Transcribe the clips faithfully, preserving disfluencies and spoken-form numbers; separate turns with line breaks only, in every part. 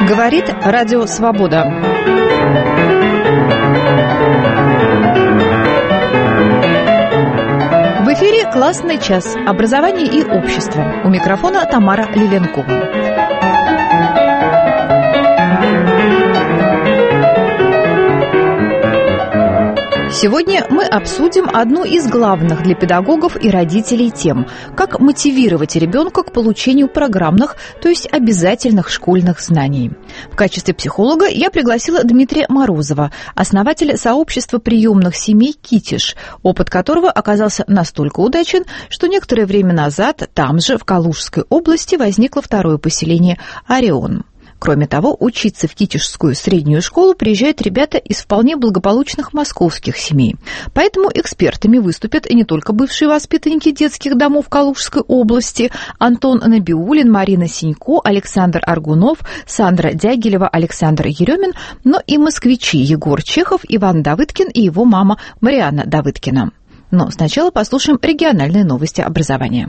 Говорит Радио Свобода. В эфире «Классный час. Образование и общество». У микрофона Тамара Лиленкова. Сегодня мы обсудим одну из главных для педагогов и родителей тем – как мотивировать ребенка к получению программных, то есть обязательных школьных знаний. В качестве психолога я пригласила Дмитрия Морозова, основателя сообщества приемных семей «Китиш», опыт которого оказался настолько удачен, что некоторое время назад там же, в Калужской области, возникло второе поселение «Орион». Кроме того, учиться в Китишскую среднюю школу приезжают ребята из вполне благополучных московских семей. Поэтому экспертами выступят не только бывшие воспитанники детских домов Калужской области Антон Набиуллин, Марина Синько, Александр Аргунов, Сандра Дягилева, Александр Еремин, но и москвичи Егор Чехов, Иван Давыдкин и его мама Марианна Давыдкина. Но сначала послушаем региональные новости образования.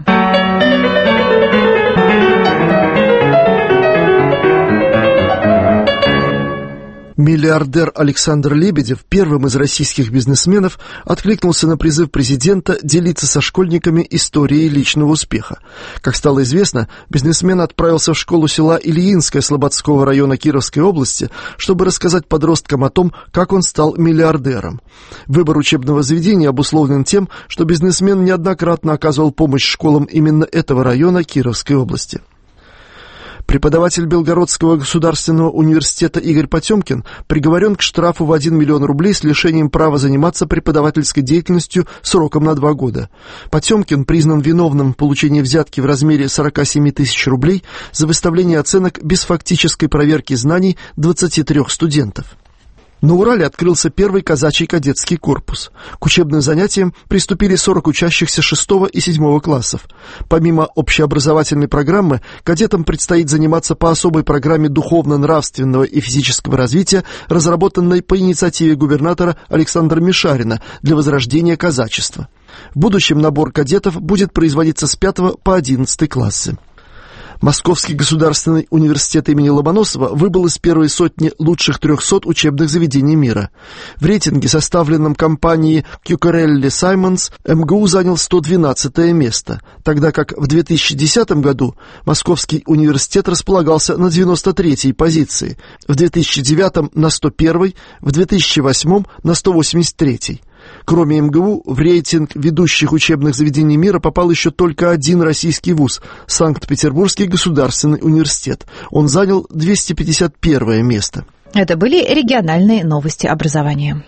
Миллиардер Александр Лебедев, первым из российских бизнесменов, откликнулся на призыв президента делиться со школьниками историей личного успеха. Как стало известно, бизнесмен отправился в школу села Ильинское Слободского района Кировской области, чтобы рассказать подросткам о том, как он стал миллиардером. Выбор учебного заведения обусловлен тем, что бизнесмен неоднократно оказывал помощь школам именно этого района Кировской области. Преподаватель Белгородского государственного университета Игорь Потемкин приговорен к штрафу в один миллион рублей с лишением права заниматься преподавательской деятельностью сроком на два года. Потемкин признан виновным в получении взятки в размере сорок семь тысяч рублей за выставление оценок без фактической проверки знаний двадцати трёх студентов. На Урале открылся первый казачий кадетский корпус. К учебным занятиям приступили сорок учащихся шестого и седьмого классов. Помимо общеобразовательной программы, кадетам предстоит заниматься по особой программе духовно-нравственного и физического развития, разработанной по инициативе губернатора Александра Мишарина для возрождения казачества. В будущем набор кадетов будет производиться с пятого по одиннадцатый классы. Московский государственный университет имени Ломоносова выбыл из первой сотни лучших трехсот учебных заведений мира. В рейтинге, составленном компанией Кьюкарелли Саймонс, эм гэ у занял сто двенадцатое место, тогда как в две тысячи десятом году Московский университет располагался на девяносто третьей позиции, в две тысячи девятом на сто первой, в две тысячи восьмом на сто восемьдесят третьей. Кроме эм гэ у, в рейтинг ведущих учебных заведений мира попал еще только один российский вуз – Санкт-Петербургский государственный университет. Он занял двести пятьдесят первое место.
Это были региональные новости образования.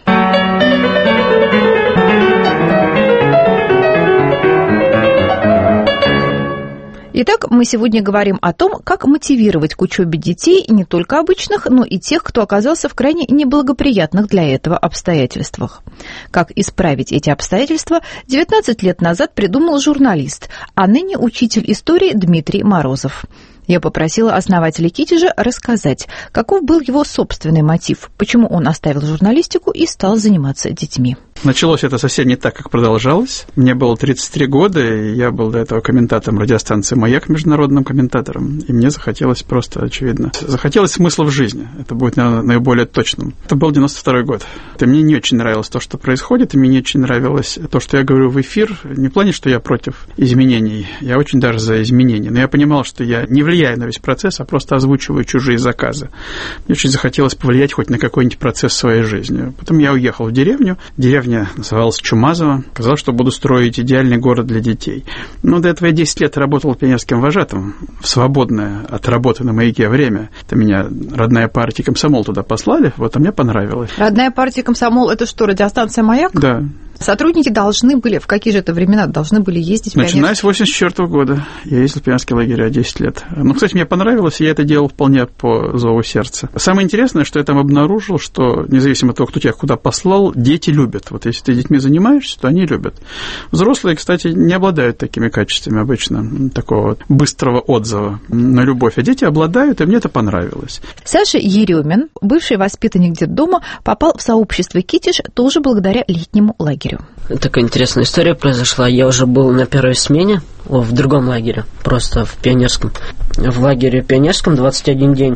Итак, мы сегодня говорим о том, как мотивировать к учебе детей не только обычных, но и тех, кто оказался в крайне неблагоприятных для этого обстоятельствах. Как исправить эти обстоятельства, девятнадцать лет назад придумал журналист, а ныне учитель истории Дмитрий Морозов. Я попросила основателя Китежа рассказать, каков был его собственный мотив, почему он оставил журналистику и стал заниматься детьми.
Началось это совсем не так, как продолжалось. Мне было тридцать три года, и я был до этого комментатором радиостанции «Маяк», международным комментатором, и мне захотелось просто, очевидно, захотелось смысла в жизни. Это будет, наверное, наиболее точным. Это был девяносто второй год. И мне не очень нравилось то, что происходит, и мне не очень нравилось то, что я говорю в эфир, не в плане, что я против изменений, я очень даже за изменения, но я понимал, что я не влияю на весь процесс, а просто озвучиваю чужие заказы. Мне очень захотелось повлиять хоть на какой-нибудь процесс в своей жизни. Потом я уехал в деревню. Деревня называлась Чумазово. Казалось, что буду строить идеальный город для детей. Но до этого я десять лет работал пионерским вожатым в свободное от работы на «Маяке» время. Это меня родная партия «Комсомол» туда послали, вот, а мне понравилось.
Родная партия «Комсомол» — это что, радиостанция «Маяк»?
Да.
Сотрудники должны были, в какие же это времена должны были ездить в пионерские?
Начиная с восемьдесят четвёртого года. Я ездил в пионерские лагеря десять лет. Ну, кстати, мне понравилось, и я это делал вполне по зову сердца. Самое интересное, что я там обнаружил, что независимо от того, кто тебя куда послал, дети любят. Вот если ты детьми занимаешься, то они любят. Взрослые, кстати, не обладают такими качествами обычно, такого вот быстрого отзыва на любовь. А дети обладают, и мне это понравилось.
Саша Еремин, бывший воспитанник детдома, попал в сообщество «Китиш» тоже благодаря летнему лагерю.
Такая интересная история произошла. Я уже был на первой смене, о, в другом лагере, просто в пионерском. В лагере пионерском двадцать один день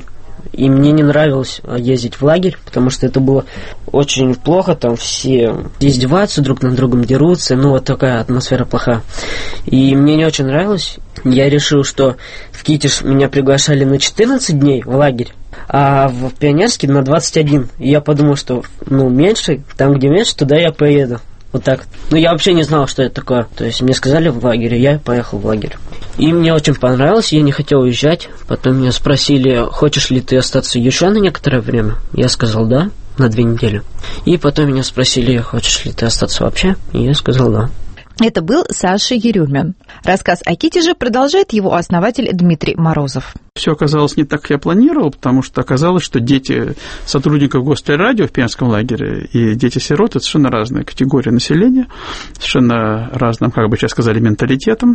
И мне не нравилось ездить в лагерь, потому что это было очень плохо, там все издеваются друг над другом, дерутся, ну вот такая атмосфера плохая. И мне не очень нравилось. Я решил, что в Китеж меня приглашали на четырнадцать дней в лагерь, а в Пионерский на двадцать один. И я подумал, что ну меньше, там где меньше, туда я поеду. Вот так. Ну, я вообще не знал, что это такое. То есть мне сказали в лагере, я поехал в лагерь. И мне очень понравилось, я не хотел уезжать. Потом меня спросили, хочешь ли ты остаться еще на некоторое время? Я сказал да, на две недели. И потом меня спросили, хочешь ли ты остаться вообще? И я сказал да.
Это был Саша Еремин. Рассказ о Китеже продолжает его основатель Дмитрий Морозов.
Все оказалось не так, как я планировал, потому что оказалось, что дети сотрудников Гостелерадио в Пионерском лагере и дети-сирот – это совершенно разные категории населения, совершенно разным, как бы сейчас сказали, менталитетом.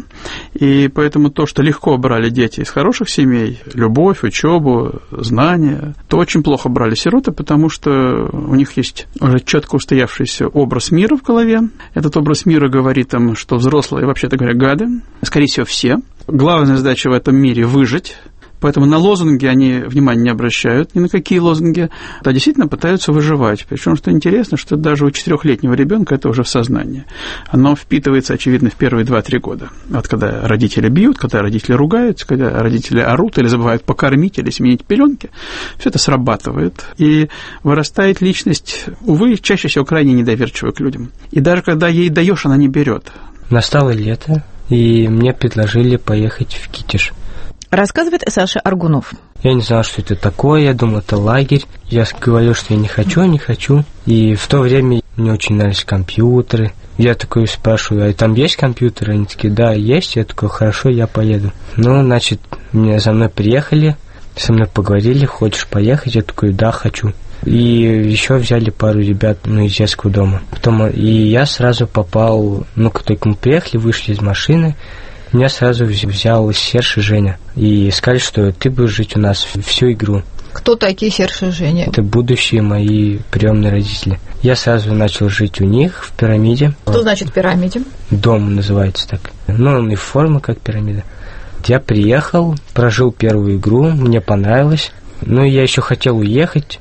И поэтому то, что легко брали дети из хороших семей, любовь, учебу, знания, то очень плохо брали сироты, потому что у них есть уже четко устоявшийся образ мира в голове. Этот образ мира говорит им, что взрослые, вообще-то говоря, гады, скорее всего, все. Главная задача в этом мире – выжить. Поэтому на лозунги они внимания не обращают, ни на какие лозунги, а действительно пытаются выживать. Причем, что интересно, что даже у четырехлетнего ребенка это уже в сознании. Оно впитывается, очевидно, в первые два-три года. Вот когда родители бьют, когда родители ругаются, когда родители орут или забывают покормить или сменить пеленки, все это срабатывает. И вырастает личность, увы, чаще всего крайне недоверчивая к людям. И даже когда ей даешь, она не берет.
Настало лето, и мне предложили поехать в Китеж.
Рассказывает Саша Аргунов.
Я не знал, что это такое, я думал, это лагерь. Я говорил, что я не хочу, не хочу. И в то время мне очень нравились компьютеры. Я такой спрашиваю, а там есть компьютеры? Они такие, да, есть. Я такой, хорошо, я поеду. Ну, значит, меня за мной приехали, со мной поговорили, хочешь поехать? Я такой, да, хочу. И еще взяли пару ребят, ну, из детского дома. Потом, и я сразу попал, ну, как только мы приехали, вышли из машины, меня сразу взял Серж и Женя. И сказали, что ты будешь жить у нас всю игру.
Кто такие Серж и Женя?
Это будущие мои приемные родители. Я сразу начал жить у них в пирамиде.
Что значит пирамиде?
Дом называется так. Ну, он и форма как пирамида. Я приехал, прожил первую игру, мне понравилось. Ну, я еще хотел уехать.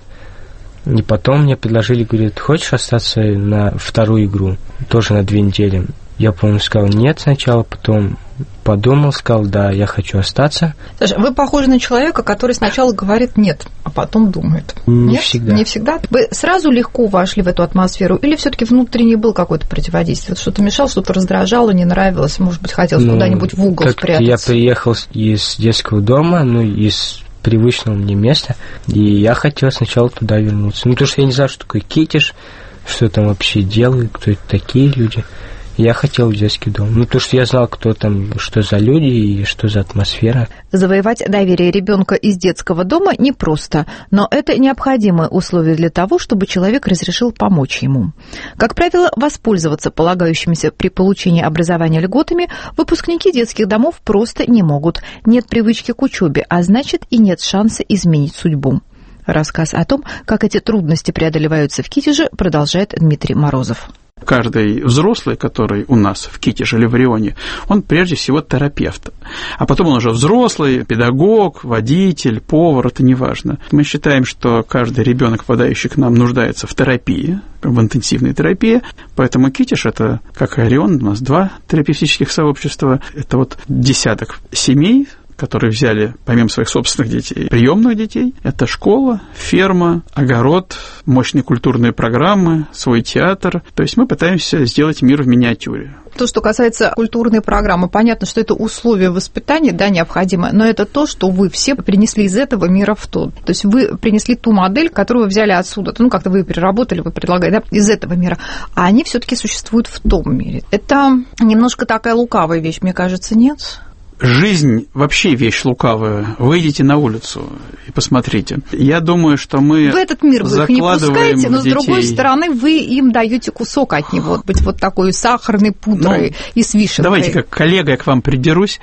И потом мне предложили, говорят, хочешь остаться на вторую игру? Тоже на две недели. Я, по-моему, сказал нет сначала, потом подумал, сказал, да, я хочу остаться.
Саша, вы похожи на человека, который сначала говорит нет, а потом думает.
Не
нет?
всегда.
Не всегда? Вы сразу легко вошли в эту атмосферу или все-таки внутренне был какое-то противодействие? Что-то мешало, что-то раздражало, не нравилось, может быть, хотелось ну, куда-нибудь в угол спрятаться?
Я приехал из детского дома, ну, из привычного мне места, и я хотел сначала туда вернуться. Ну, потому что я не знал, что такое Китеж, что там вообще делают, кто это такие люди. Я хотел в детский дом. Ну, потому что я знал, кто там, что за люди и что за атмосфера.
Завоевать доверие ребенка из детского дома непросто, но это необходимое условие для того, чтобы человек разрешил помочь ему. Как правило, воспользоваться полагающимися при получении образования льготами выпускники детских домов просто не могут. Нет привычки к учебе, а значит и нет шанса изменить судьбу. Рассказ о том, как эти трудности преодолеваются в Китеже, продолжает Дмитрий Морозов.
Каждый взрослый, который у нас в Китеже или в Рионе, он прежде всего терапевт. А потом он уже взрослый, педагог, водитель, повар, это не важно. Мы считаем, что каждый ребенок, попадающий к нам, нуждается в терапии, в интенсивной терапии. Поэтому Китеж – это, как и Орион, у нас два терапевтических сообщества. Это вот десяток семей, которые взяли, помимо своих собственных детей, приемных детей. Это школа, ферма, огород, мощные культурные программы, свой театр. То есть мы пытаемся сделать мир в миниатюре.
То, что касается культурной программы, понятно, что это условие воспитания, да, необходимое, но это то, что вы все принесли из этого мира в тот. То есть вы принесли ту модель, которую вы взяли отсюда. Ну, как-то вы переработали, вы предлагаете, да, из этого мира. А они все-таки существуют в том мире. Это немножко такая лукавая вещь, мне кажется, нет?
Жизнь вообще вещь лукавая. Выйдите на улицу и посмотрите. Я думаю, что мы
в этот мир вы их не пускаете, но с
детей.
другой стороны вы им даете кусок от него, быть вот такой сахарной пудрой ну, и с вишенкой.
Давайте, как коллега, я к вам придерусь.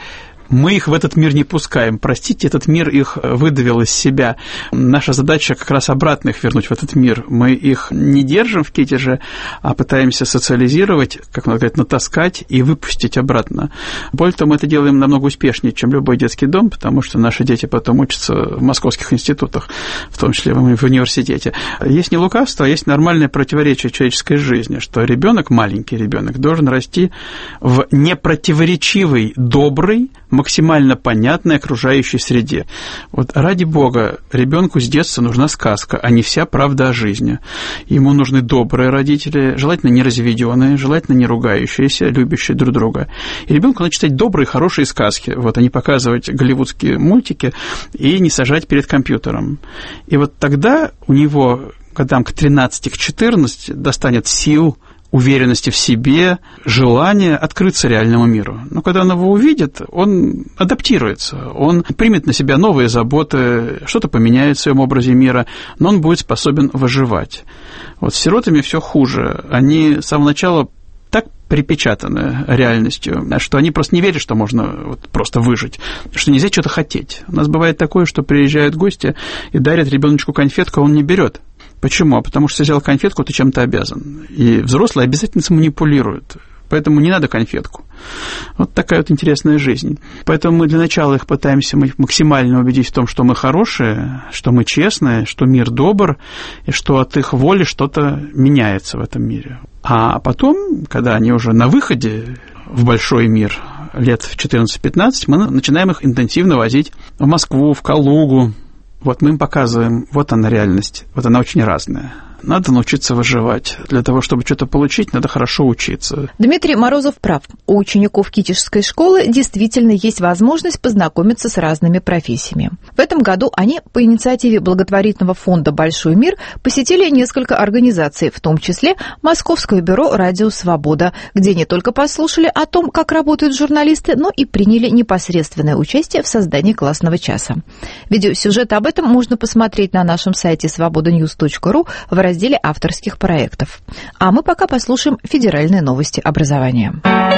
Мы их в этот мир не пускаем. Простите, этот мир их выдавил из себя. Наша задача как раз обратно их вернуть в этот мир. Мы их не держим в китеже, а пытаемся социализировать, как надо сказать, натаскать и выпустить обратно. Более того, мы это делаем намного успешнее, чем любой детский дом, потому что наши дети потом учатся в московских институтах, в том числе в университете. Есть не лукавство, а есть нормальное противоречие человеческой жизни, что ребенок, маленький ребенок, должен расти в непротиворечивой, доброй, максимально понятной окружающей среде. Вот ради бога, ребенку с детства нужна сказка, а не вся правда о жизни. Ему нужны добрые родители, желательно не разведенные, желательно не ругающиеся, любящие друг друга. И ребенку надо читать добрые, хорошие сказки, вот, а не показывать голливудские мультики и не сажать перед компьютером. И вот тогда у него, годам к тринадцати, к четырнадцати, достанет сил, уверенности в себе, желание открыться реальному миру. Но когда он его увидит, он адаптируется, он примет на себя новые заботы, что-то поменяет в своем образе мира, но он будет способен выживать. Вот с сиротами все хуже. Они с самого начала так припечатаны реальностью, что они просто не верят, что можно вот просто выжить, что нельзя что-то хотеть. У нас бывает такое, что приезжают гости и дарят ребеночку конфетку, а он не берет. Почему? Потому что взял конфетку, ты чем-то обязан. И взрослые обязательно манипулируют. Поэтому не надо конфетку. Вот такая вот интересная жизнь. Поэтому мы для начала их пытаемся максимально убедить в том, что мы хорошие, что мы честные, что мир добр, и что от их воли что-то меняется в этом мире. А потом, когда они уже на выходе в большой мир, лет в четырнадцать-пятнадцать, мы начинаем их интенсивно возить в Москву, в Калугу. Вот мы им показываем, вот она реальность, вот она очень разная. Надо научиться выживать. Для того, чтобы что-то получить, надо хорошо учиться.
Дмитрий Морозов прав. У учеников Китежской школы действительно есть возможность познакомиться с разными профессиями. В этом году они по инициативе благотворительного фонда «Большой мир» посетили несколько организаций, в том числе Московское бюро «Радио Свобода», где не только послушали о том, как работают журналисты, но и приняли непосредственное участие в создании классного часа. Видеосюжет об этом можно посмотреть на нашем сайте свобода ньюс точка ру в разделе разделе авторских проектов. А мы пока послушаем федеральные новости образования.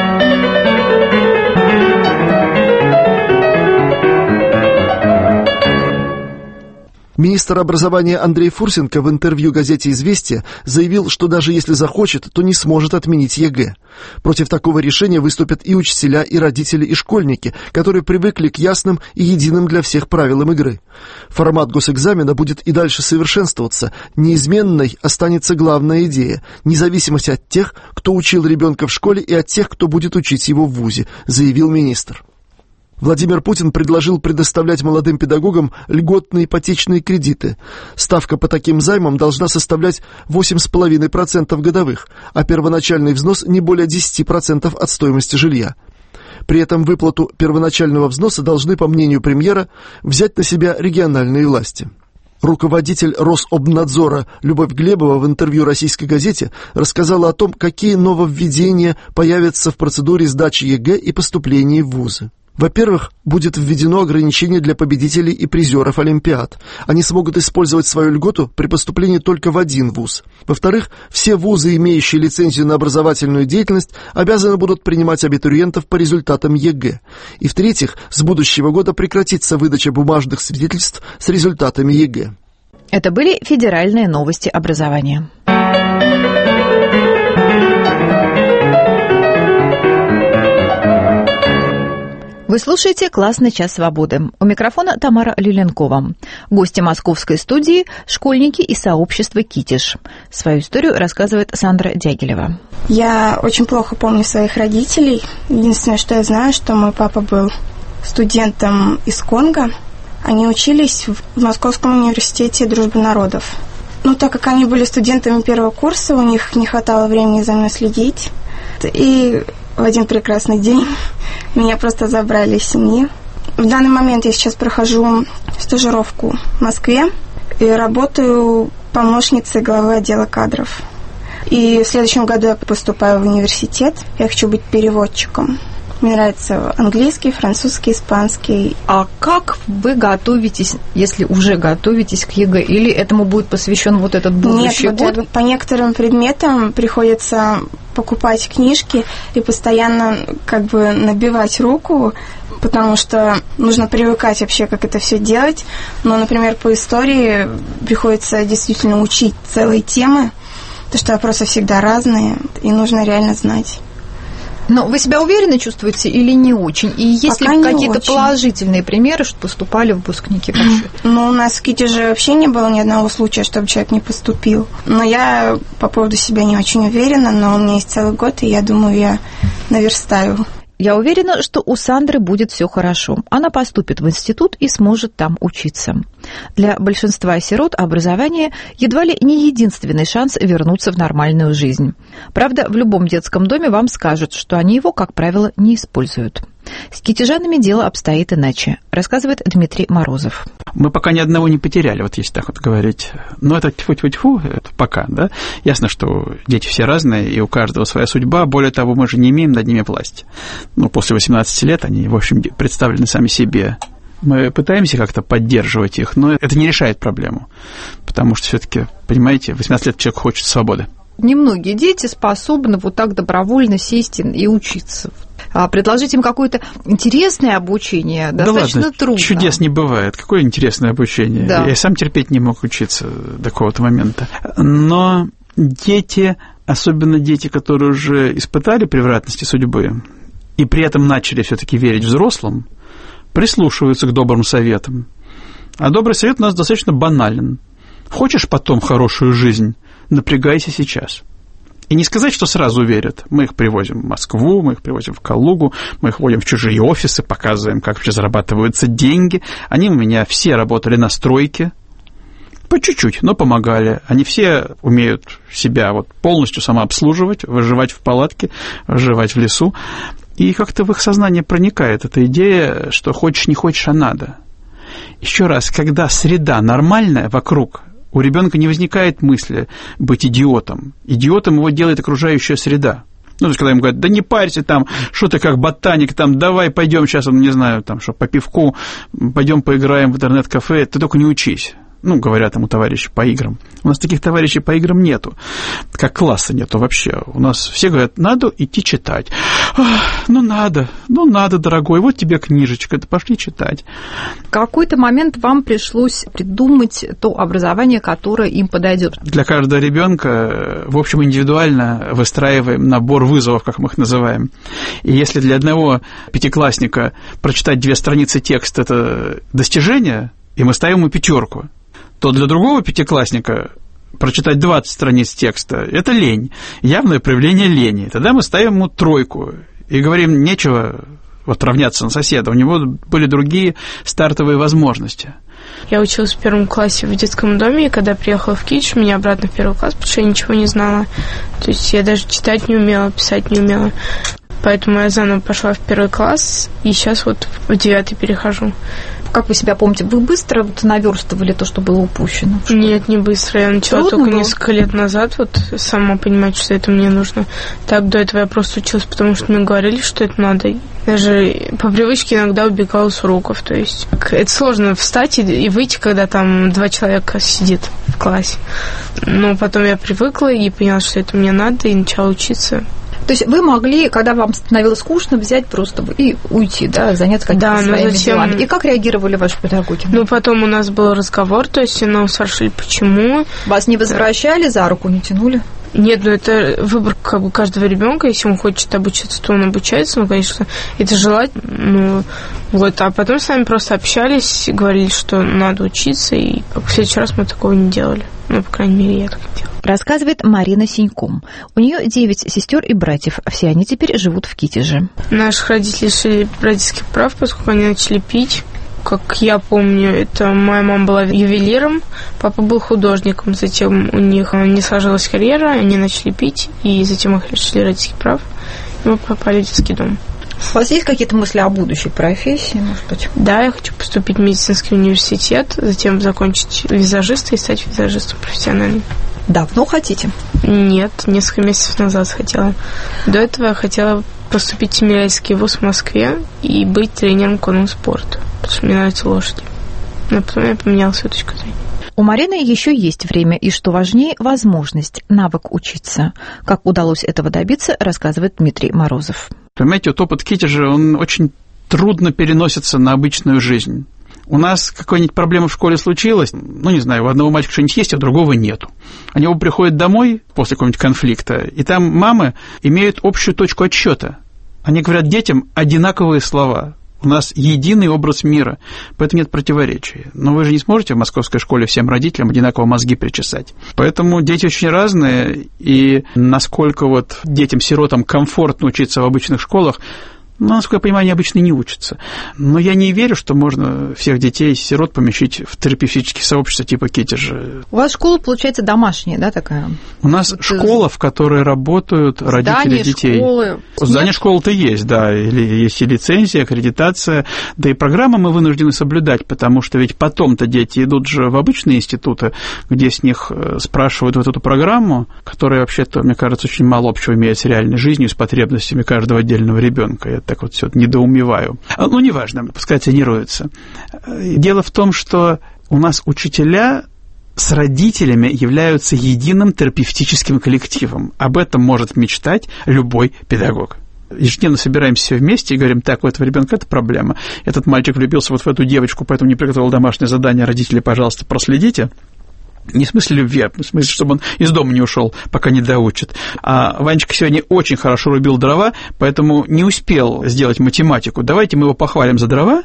Министр образования Андрей Фурсенко в интервью газете «Известия» заявил, что даже если захочет, то не сможет отменить ЕГЭ. Против такого решения выступят и учителя, и родители, и школьники, которые привыкли к ясным и единым для всех правилам игры. Формат госэкзамена будет и дальше совершенствоваться. Неизменной останется главная идея – независимость от тех, кто учил ребенка в школе, и от тех, кто будет учить его в вузе, заявил министр. Владимир Путин предложил предоставлять молодым педагогам льготные ипотечные кредиты. Ставка по таким займам должна составлять восемь целых пять десятых процента годовых, а первоначальный взнос не более десять процентов от стоимости жилья. При этом выплату первоначального взноса должны, по мнению премьера, взять на себя региональные власти. Руководитель Рособнадзора Любовь Глебова в интервью российской газете рассказала о том, какие нововведения появятся в процедуре сдачи ЕГЭ и поступления в вузы. Во-первых, будет введено ограничение для победителей и призеров Олимпиад. Они смогут использовать свою льготу при поступлении только в один вуз. Во-вторых, все вузы, имеющие лицензию на образовательную деятельность, обязаны будут принимать абитуриентов по результатам ЕГЭ. И в-третьих, с будущего года прекратится выдача бумажных свидетельств с результатами ЕГЭ.
Это были федеральные новости образования. Вы слушаете «Классный час свободы». У микрофона Тамара Люленкова. Гости московской студии – школьники из сообщества «Китеж». Свою историю рассказывает Сандра Дягилева.
Я очень плохо помню своих родителей. Единственное, что я знаю, что мой папа был студентом из Конго. Они учились в Московском университете дружбы народов. Ну, так как они были студентами первого курса, у них не хватало времени за мной следить. И в один прекрасный день меня просто забрали из семьи. В данный момент я сейчас прохожу стажировку в Москве и работаю помощницей главы отдела кадров. И в следующем году я поступаю в университет. Я хочу быть переводчиком. Мне нравится английский, французский, испанский.
А как вы готовитесь, если уже готовитесь к ЕГЭ? Или этому будет посвящен вот этот будущий
Нет,
год?
Вот по некоторым предметам приходится покупать книжки и постоянно как бы набивать руку. потому что нужно привыкать вообще, как это все делать. Но, например, по истории приходится действительно учить целые темы, потому что вопросы всегда разные, и нужно реально знать.
Но вы себя уверенно чувствуете или не очень? И есть
Пока
ли какие-то
очень.
положительные примеры, что поступали выпускники большие?
Ну, у нас в Китеже вообще не было ни одного случая, чтобы человек не поступил. Но я по поводу себя не очень уверена, но у меня есть целый год, и я думаю, я наверстаю.
Я уверена, что у Сандры будет все хорошо. Она поступит в институт и сможет там учиться. Для большинства сирот образование едва ли не единственный шанс вернуться в нормальную жизнь. Правда, в любом детском доме вам скажут, что они его, как правило, не используют. С китежанами дело обстоит иначе, рассказывает Дмитрий Морозов.
Мы пока ни одного не потеряли, вот если так вот говорить. Но это тьфу-тьфу-тьфу, это пока, да? Ясно, что дети все разные, и у каждого своя судьба. Более того, мы же не имеем над ними власти. Ну, после восемнадцати лет они, в общем, представлены сами себе. Мы пытаемся как-то поддерживать их, но это не решает проблему. Потому что все-таки, понимаете, восемнадцать лет человек хочет свободы.
Немногие дети способны вот так добровольно сесть и учиться. А предложить им какое-то интересное обучение достаточно
да ладно,
трудно.
Чудес не бывает. Какое интересное обучение.
Да.
Я сам терпеть не мог учиться до какого-то момента. Но дети, особенно дети, которые уже испытали превратности судьбы, и при этом начали все-таки верить взрослым, прислушиваются к добрым советам. А добрый совет у нас достаточно банален. Хочешь потом хорошую жизнь? Напрягайся сейчас. И не сказать, что сразу верят. Мы их привозим в Москву, мы их привозим в Калугу, мы их вводим в чужие офисы, показываем, как вообще зарабатываются деньги. Они у меня все работали на стройке, по чуть-чуть, но помогали. Они все умеют себя вот полностью самообслуживать, выживать в палатке, выживать в лесу. И как-то в их сознание проникает эта идея, что хочешь, не хочешь, а надо. Еще раз, когда среда нормальная вокруг, у ребенка не возникает мысли быть идиотом. Идиотом его делает окружающая среда. Ну, то есть, когда ему говорят, да не парься там, что ты как ботаник, там, давай пойдем сейчас, не знаю, там, что, по пивку, пойдем поиграем в интернет-кафе, ты только не учись. Ну, говорят ему товарищи по играм. У нас таких товарищей по играм нету. Как класса нету вообще. У нас все говорят, надо идти читать. Ну, надо, ну, надо, дорогой, вот тебе книжечка, да пошли читать.
В какой-то момент вам пришлось придумать то образование, которое им подойдет.
Для каждого ребенка, в общем, индивидуально выстраиваем набор вызовов, как мы их называем. И если для одного пятиклассника прочитать две страницы текста – это достижение, и мы ставим ему пятерку, то для другого пятиклассника прочитать двадцать страниц текста – это лень, явное проявление лени. Тогда мы ставим ему тройку и говорим, нечего вот равняться на соседа, у него были другие стартовые возможности.
Я училась в первом классе в детском доме, и когда приехала в Китеж, меня обратно в первый класс, потому что я ничего не знала. То есть я даже читать не умела, писать не умела. Поэтому я заново пошла в первый класс, и сейчас вот в девятый перехожу.
Как вы себя помните, вы быстро вот наверстывали то, что было упущено?
Нет, не быстро. Я начала
Трудно
только
было?
несколько лет назад вот сама понимать, что это мне нужно. Так, до этого я просто училась, потому что мне говорили, что это надо. Даже по привычке иногда убегала с уроков. То есть это сложно встать и выйти, когда там два человека сидит в классе. Но потом я привыкла и поняла, что это мне надо, и начала учиться.
То есть вы могли, когда вам становилось скучно, взять просто и уйти, да, заняться какими-то
да,
своими
зачем...
делами. И как реагировали ваши педагоги?
Ну, потом у нас был разговор, то есть нам спрашивали, почему.
Вас не возвращали, за руку не тянули?
Нет, ну это выбор как бы каждого ребенка. Если он хочет обучаться, то он обучается. Ну, конечно, это желательно. Ну, вот. А потом с нами просто общались, говорили, что надо учиться. И в следующий раз мы такого не делали. Ну, по крайней мере, я так не делала.
Рассказывает Марина Синьком. У нее девять сестер и братьев. Все они теперь живут в Китеже.
Наших родителей лишили родительских прав, поскольку они начали пить. Как я помню, это моя мама была ювелиром, папа был художником. Затем у них не сложилась карьера, они начали пить, и затем их лишили родительских прав. И мы попали в детский дом.
У вас есть какие-то мысли о будущей профессии, может быть?
Да, я хочу поступить в медицинский университет, затем закончить визажиста и стать визажистом профессиональным.
Давно хотите?
Нет, несколько месяцев назад хотела. До этого я хотела поступить в Тимирязевский вуз в Москве и быть тренером конного спорта, потому что мне нравятся лошади. Но потом я поменяла свою точку зрения.
У Марины еще есть время, и, что важнее, возможность, навык учиться. Как удалось этого добиться, рассказывает Дмитрий Морозов.
Понимаете, вот опыт Китежа, он очень трудно переносятся на обычную жизнь. У нас какая-нибудь проблема в школе случилась, ну, не знаю, у одного мальчика что-нибудь есть, а у другого нету. Они оба приходят домой после какого-нибудь конфликта, и там мамы имеют общую точку отсчета. Они говорят детям одинаковые слова. У нас единый образ мира, поэтому нет противоречий. Но вы же не сможете в московской школе всем родителям одинаково мозги причесать. Поэтому дети очень разные, и насколько вот детям-сиротам комфортно учиться в обычных школах, ну, насколько я понимаю, они обычно не учатся. Но я не верю, что можно всех детей-сирот помещить в терапевтические сообщества типа Китежа.
У вас школа, получается, домашняя, да, такая?
У нас это школа, в которой работают родители
здание
детей.
Школы.
Здание школы-то есть, да, или есть и лицензия, аккредитация, да и программы мы вынуждены соблюдать, потому что ведь потом-то дети идут же в обычные институты, где с них спрашивают вот эту программу, которая вообще-то, мне кажется, очень мало общего имеет с реальной жизнью, с потребностями каждого отдельного ребенка. Я так вот все недоумеваю. Ну, неважно, пускай тренируются. Дело в том, что у нас учителя с родителями являются единым терапевтическим коллективом. Об этом может мечтать любой педагог. Ежедневно собираемся все вместе и говорим, так, у этого ребенка это проблема. Этот мальчик влюбился вот в эту девочку, поэтому не приготовил домашнее задание. Родители, пожалуйста, проследите. Не в смысле любви, а в смысле, чтобы он из дома не ушел, пока не доучит. А Ванечка сегодня очень хорошо рубил дрова, поэтому не успел сделать математику. Давайте мы его похвалим за дрова,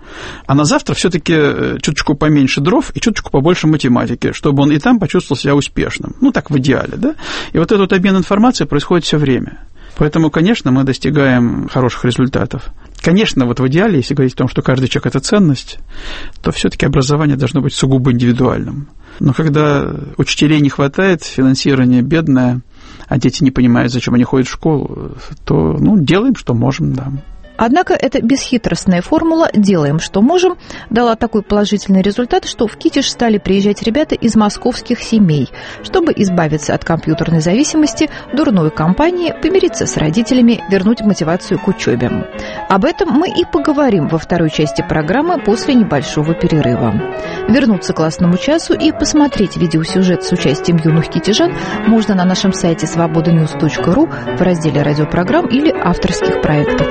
а на завтра все-таки чуточку поменьше дров и чуточку побольше математики, чтобы он и там почувствовал себя успешным. Ну, так в идеале, да? И вот этот обмен информацией происходит все время. Поэтому, конечно, мы достигаем хороших результатов. Конечно, вот в идеале, если говорить о том, что каждый человек – это ценность, то все-таки образование должно быть сугубо индивидуальным. Но когда учителей не хватает, финансирование бедное, а дети не понимают, зачем они ходят в школу, то, ну, делаем, что можем, да.
Однако эта бесхитростная формула «делаем, что можем» дала такой положительный результат, что в Китеж стали приезжать ребята из московских семей, чтобы избавиться от компьютерной зависимости, дурной компании, помириться с родителями, вернуть мотивацию к учебе. Об этом мы и поговорим во второй части программы после небольшого перерыва. Вернуться к классному часу и посмотреть видеосюжет с участием юных китежан можно на нашем сайте свобода ньюс точка ру в разделе радиопрограмм или авторских проектов.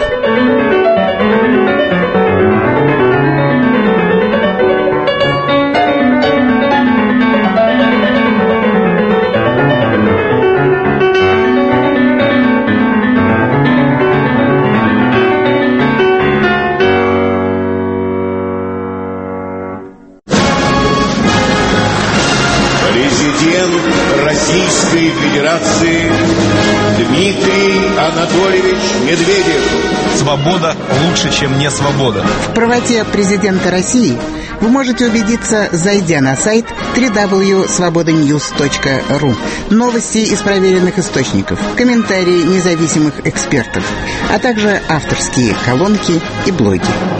Президент Российской Федерации Дмитрий Анатольевич Медведев.
Свобода лучше, чем не свобода.
В правоте президента России вы можете убедиться, зайдя на сайт дабл ю дабл ю дабл ю точка свобода ньюс точка ру. Новости из проверенных источников, комментарии независимых экспертов, а также авторские колонки и блоги.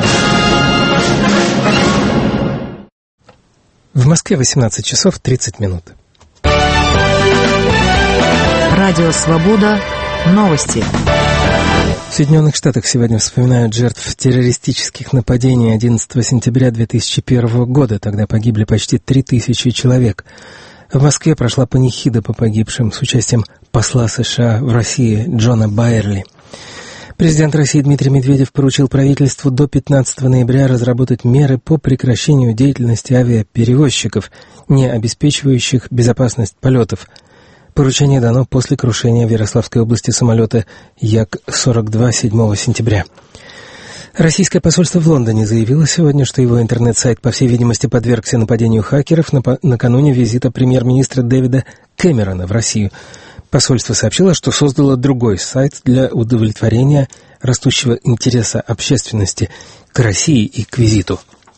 В Москве восемнадцать часов тридцать минут.
Радио «Свобода». Новости.
В Соединенных Штатах сегодня вспоминают жертв террористических нападений одиннадцатого сентября две тысячи первого года. Тогда погибли почти три тысячи человек. В Москве прошла панихида по погибшим с участием посла США в России Джона Байерли. Президент России Дмитрий Медведев поручил правительству до пятнадцатого ноября разработать меры по прекращению деятельности авиаперевозчиков, не обеспечивающих безопасность полетов. Поручение дано после крушения в Ярославской области самолета Як сорок два седьмого сентября. Российское посольство в Лондоне заявило сегодня, что его интернет-сайт, по всей видимости, подвергся нападению хакеров накануне визита премьер-министра Дэвида Кэмерона в Россию. Посольство сообщило, что создало другой сайт для удовлетворения растущего интереса общественности к России и к визиту.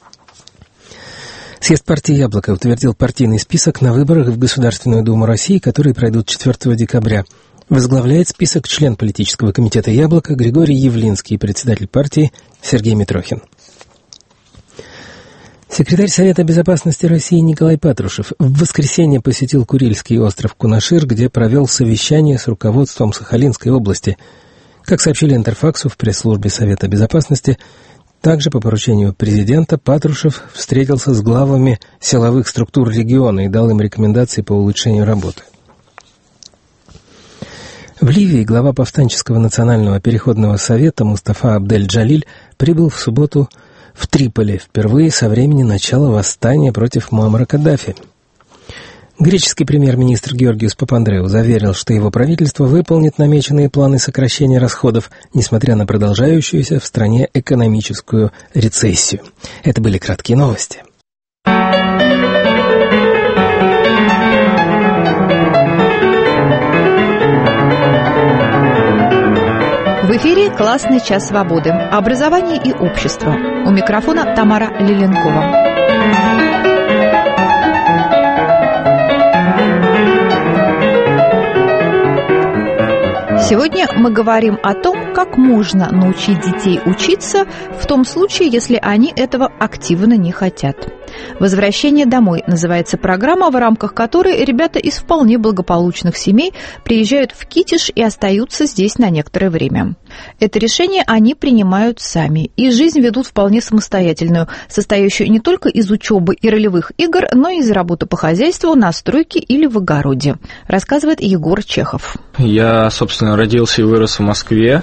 Съезд партии «Яблоко» утвердил партийный список на выборах в Государственную Думу России, которые пройдут четвёртого декабря. Возглавляет список член политического комитета «Яблоко» Григорий Явлинский и председатель партии Сергей Митрохин. Секретарь Совета безопасности России Николай Патрушев в воскресенье посетил Курильский остров Кунашир, где провел совещание с руководством Сахалинской области. Как сообщили Интерфаксу в пресс-службе Совета безопасности, также по поручению президента Патрушев встретился с главами силовых структур региона и дал им рекомендации по улучшению работы. В Ливии глава повстанческого национального переходного совета Мустафа Абдель-Джалиль прибыл в субботу в Триполи впервые со времени начала восстания против Муаммара Каддафи. Греческий премьер-министр Георгиос Папандреу заверил, что его правительство выполнит намеченные планы сокращения расходов, несмотря на продолжающуюся в стране экономическую рецессию. Это были краткие новости.
В эфире «Классный час свободы». Образование и общество. У микрофона Тамара Лиленкова. Сегодня мы говорим о том, как можно научить детей учиться в том случае, если они этого активно не хотят. «Возвращение домой» называется программа, в рамках которой ребята из вполне благополучных семей приезжают в Китиш и остаются здесь на некоторое время. Это решение они принимают сами, и жизнь ведут вполне самостоятельную, состоящую не только из учебы и ролевых игр, но и из работы по хозяйству, на стройке или в огороде, рассказывает Егор Чехов.
Я, собственно, родился и вырос в Москве,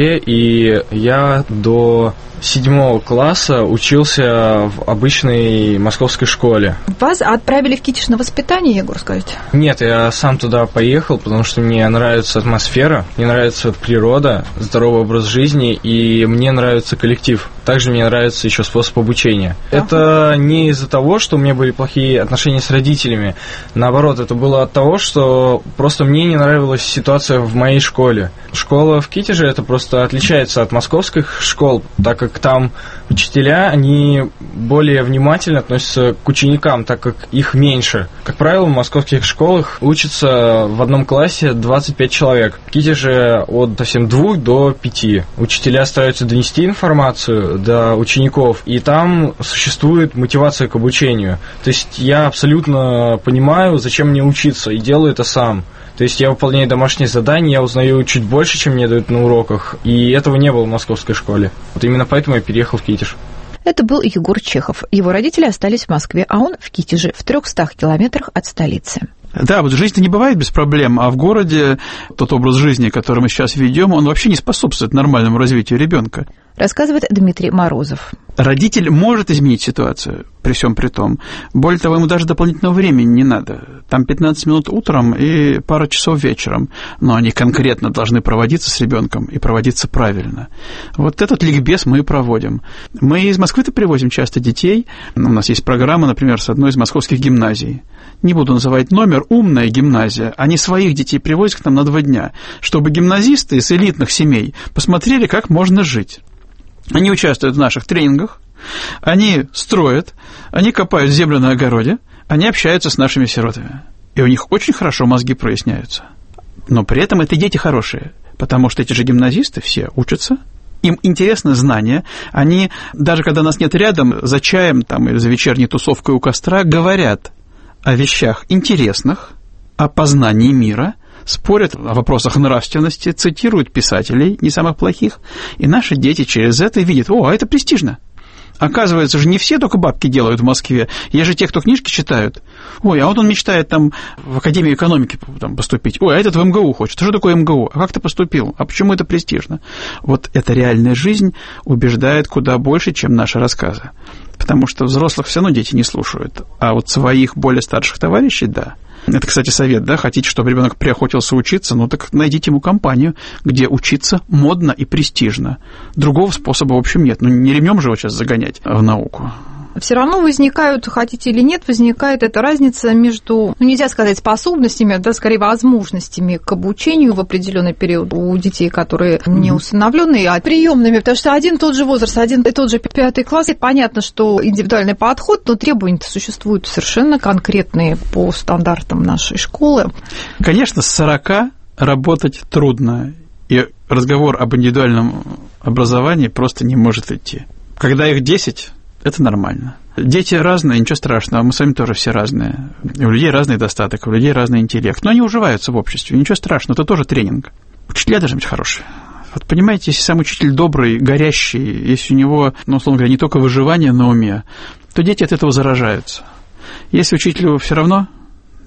и я до седьмого класса учился в обычной московской школе.
Вас отправили в Китиш на воспитание, Егор, скажите?
Нет, я сам туда поехал, потому что мне нравится атмосфера, мне нравится природа, здоровый образ жизни, и мне нравится коллектив. Также мне нравится еще способ обучения. Ага. Это не из-за того, что у меня были плохие отношения с родителями. Наоборот, это было от того, что просто мне не нравилась ситуация в моей школе. Школа в Китиже это просто отличается от московских школ, так как там учителя, они более внимательно относятся к ученикам, так как их меньше. Как правило, в московских школах учатся в одном классе двадцать пять человек. В Китиже от совсем двух до пяти. Учителя стараются донести информацию до учеников, и там существует мотивация к обучению. То есть я абсолютно понимаю, зачем мне учиться, и делаю это сам. То есть я выполняю домашние задания, я узнаю чуть больше, чем мне дают на уроках, и этого не было в московской школе. Вот именно поэтому я переехал в Китиш.
Это был Егор Чехов. Его родители остались в Москве, а он в Китиже, в трехстах километрах от столицы.
Да, вот жизнь-то не бывает без проблем, а в городе тот образ жизни, который мы сейчас ведем, он вообще не способствует нормальному развитию ребенка.
Рассказывает Дмитрий Морозов.
Родитель может изменить ситуацию, при всем при том. Более того, ему даже дополнительного времени не надо. Там пятнадцать минут утром и пара часов вечером. Но они конкретно должны проводиться с ребенком и проводиться правильно. Вот этот ликбез мы и проводим. Мы из Москвы-то привозим часто детей. У нас есть программа, например, с одной из московских гимназий. Не буду называть номер, умная гимназия. Они своих детей привозят к нам на два дня, чтобы гимназисты из элитных семей посмотрели, как можно жить. Они участвуют в наших тренингах, они строят, они копают землю на огороде, они общаются с нашими сиротами. И у них очень хорошо мозги проясняются. Но при этом это дети хорошие, потому что эти же гимназисты все учатся, им интересны знания, они, даже когда нас нет рядом, за чаем там, или за вечерней тусовкой у костра, говорят о вещах интересных, о познании мира, спорят о вопросах нравственности, цитируют писателей, не самых плохих, и наши дети через это видят: о, а это престижно. Оказывается же, не все только бабки делают в Москве, есть же те, кто книжки читают. Ой, а вот он мечтает там в Академию экономики там, поступить. Ой, а этот в МГУ хочет. Что такое МГУ? А как ты поступил? А почему это престижно? Вот эта реальная жизнь убеждает куда больше, чем наши рассказы. Потому что взрослых все равно дети не слушают, а вот своих более старших товарищей – да. Это, кстати, совет, да, хотите, чтобы ребенок приохотился учиться, ну так найдите ему компанию, где учиться модно и престижно. Другого способа, в общем, нет. Ну не ремнем же его сейчас загонять в науку.
Все равно возникают, хотите или нет, возникает эта разница между, ну, нельзя сказать способностями, да, скорее возможностями к обучению в определенный период у детей, которые mm-hmm. не усыновленные, а приемными, потому что один и тот же возраст, один и тот же пятый класс, и понятно, что индивидуальный подход, но требования-то существуют совершенно конкретные по стандартам нашей школы.
Конечно, с сорока работать трудно, и разговор об индивидуальном образовании просто не может идти. Когда их десять, это нормально. Дети разные, ничего страшного, мы с вами тоже все разные. У людей разный достаток, у людей разный интеллект, но они уживаются в обществе, ничего страшного, это тоже тренинг. Учителя должны быть хорошие. Вот понимаете, если сам учитель добрый, горящий, если у него, ну, условно говоря, не только выживание на уме, то дети от этого заражаются. Если учителю все равно,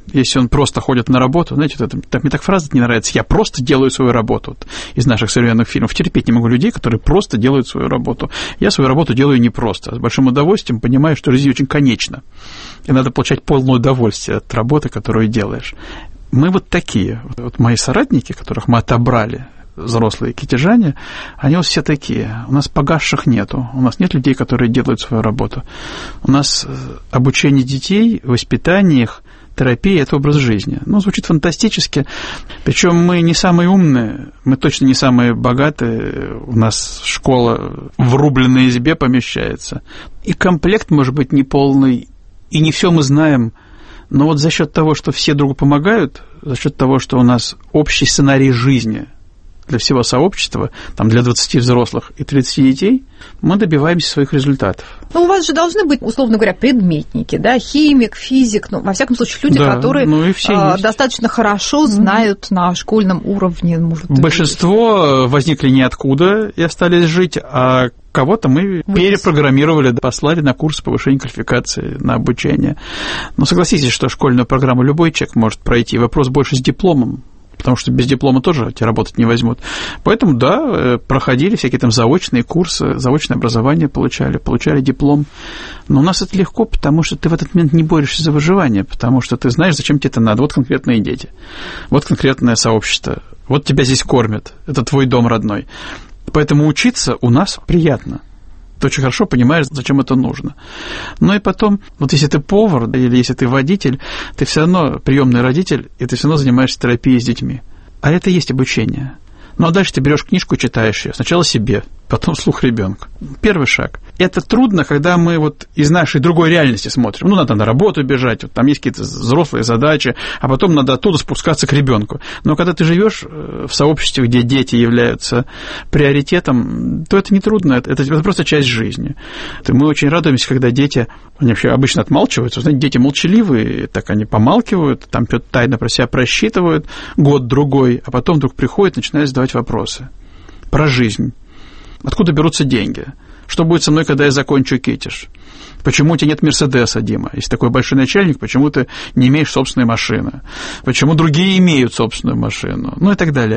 Если он просто ходит на работу, знаете, это, так, мне так фраза не нравится, я просто делаю свою работу. Вот, из наших современных фильмов терпеть не могу людей, которые просто делают свою работу. Я свою работу делаю не просто, с большим удовольствием, понимаю, что жизнь очень конечна, и надо получать полное удовольствие от работы, которую делаешь. Мы вот такие. Вот мои соратники, которых мы отобрали, взрослые китежане, они вот все такие. У нас погасших нету. У нас нет людей, которые делают свою работу. У нас обучение детей, воспитание их, терапия – это образ жизни. Ну, звучит фантастически. Причем мы не самые умные, мы точно не самые богатые. У нас школа в рубленной избе помещается. И комплект может быть неполный, и не все мы знаем. Но вот за счет того, что все другу помогают, за счет того, что у нас общий сценарий жизни для всего сообщества, там, для двадцати взрослых и тридцати детей, мы добиваемся своих результатов.
Ну, у вас же должны быть, условно говоря, предметники, да, химик, физик, ну, во всяком случае, люди,
да,
которые
ну, и все
а, достаточно хорошо знают mm-hmm. на школьном уровне. Может,
большинство возникли ниоткуда и остались жить, а кого-то мы Вынес. перепрограммировали, послали на курс повышения квалификации, на обучение. Но согласитесь, что школьную программу любой человек может пройти. Вопрос больше с дипломом, потому что без диплома тоже тебя работать не возьмут. Поэтому, да, проходили всякие там заочные курсы, заочное образование получали, получали диплом. Но у нас это легко, потому что ты в этот момент не борешься за выживание, потому что ты знаешь, зачем тебе это надо. Вот конкретные дети, вот конкретное сообщество, вот тебя здесь кормят, это твой дом родной. Поэтому учиться у нас приятно. Ты очень хорошо понимаешь, зачем это нужно. Ну и потом, вот если ты повар или если ты водитель, ты все равно приемный родитель, и ты все равно занимаешься терапией с детьми. А это и есть обучение. Ну а дальше ты берешь книжку, читаешь ее. Сначала себе, потом вслух ребенку. Первый шаг. Это трудно, когда мы вот из нашей другой реальности смотрим. Ну, надо на работу бежать, вот там есть какие-то взрослые задачи, а потом надо оттуда спускаться к ребенку. Но когда ты живешь в сообществе, где дети являются приоритетом, то это не трудно, это, это просто часть жизни. Мы очень радуемся, когда дети, они вообще обычно отмалчиваются. Знаете, дети молчаливые, так они помалкивают, там что-то тайно про себя просчитывают год-другой, а потом вдруг приходят, начинают задавать вопросы про жизнь. Откуда берутся деньги? Что будет со мной, когда я закончу китеж? Почему у тебя нет Мерседеса, Дима? Если такой большой начальник, почему ты не имеешь собственной машины? Почему другие имеют собственную машину? Ну и так далее.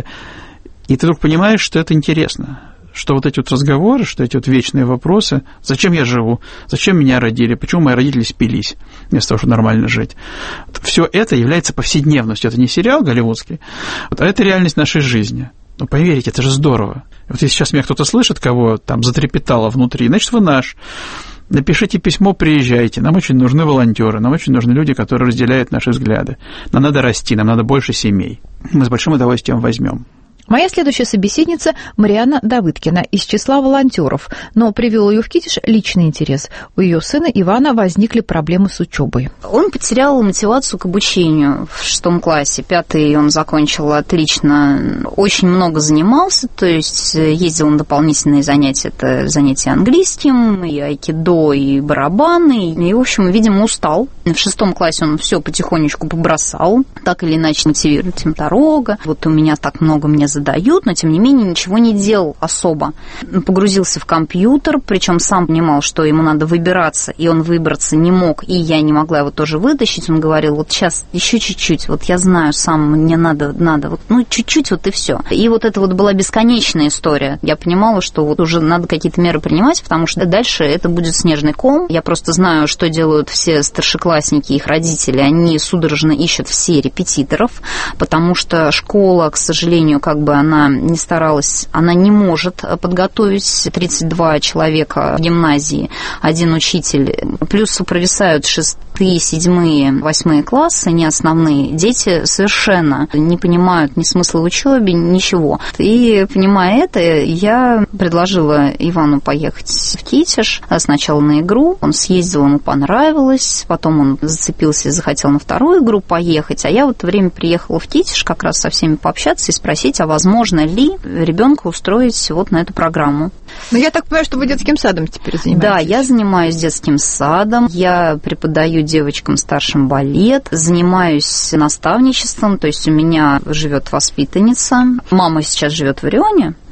И ты вдруг понимаешь, что это интересно, что вот эти вот разговоры, что эти вот вечные вопросы, зачем я живу, зачем меня родили, почему мои родители спились, вместо того, чтобы нормально жить. Все это является повседневностью. Это не сериал голливудский, а это реальность нашей жизни. Ну, поверьте, это же здорово. Вот если сейчас меня кто-то слышит, кого там затрепетало внутри, значит, вы наш. Напишите письмо, приезжайте. Нам очень нужны волонтеры, нам очень нужны люди, которые разделяют наши взгляды. Нам надо расти, нам надо больше семей. Мы с большим удовольствием возьмем.
Моя следующая собеседница Марианна Давыдкина из числа волонтеров, но привел ее в Китеж личный интерес. У ее сына Ивана возникли проблемы с учебой.
Он потерял мотивацию к обучению в шестом классе. Пятый он закончил отлично, очень много занимался, то есть ездил на дополнительные занятия, это занятия английским, и айкидо, и барабаны, и, в общем, видимо, устал. В шестом классе он все потихонечку побросал, так или иначе мотивирует им дорога. Вот у меня так много мне задают, но, тем не менее, ничего не делал особо. Погрузился в компьютер, причем сам понимал, что ему надо выбираться, и он выбраться не мог, и я не могла его тоже вытащить. Он говорил, вот сейчас еще чуть-чуть, вот я знаю сам, мне надо, надо, вот, ну, чуть-чуть, вот и все. И вот это вот была бесконечная история. Я понимала, что вот уже надо какие-то меры принимать, потому что дальше это будет снежный ком. Я просто знаю, что делают все старшеклассники, их родители. Они судорожно ищут все репетиторов, потому что школа, к сожалению, как бы она не старалась, она не может подготовить тридцать два человека в гимназии, один учитель, плюс провисают шестые, седьмые, восьмые классы, не основные. Дети совершенно не понимают ни смысла в учебе, ничего. И, понимая это, я предложила Ивану поехать в Китеж, сначала на игру, он съездил, ему понравилось, потом он зацепился и захотел на вторую игру поехать, а я в это время приехала в Китеж как раз со всеми пообщаться и спросить, а возможно ли ребенка устроить вот на эту программу.
Но я так понимаю, что вы детским садом теперь занимаетесь?
Да, я занимаюсь детским садом, я преподаю девочкам старшим балет, занимаюсь наставничеством, то есть у меня живет воспитанница, мама сейчас живет в Орионе,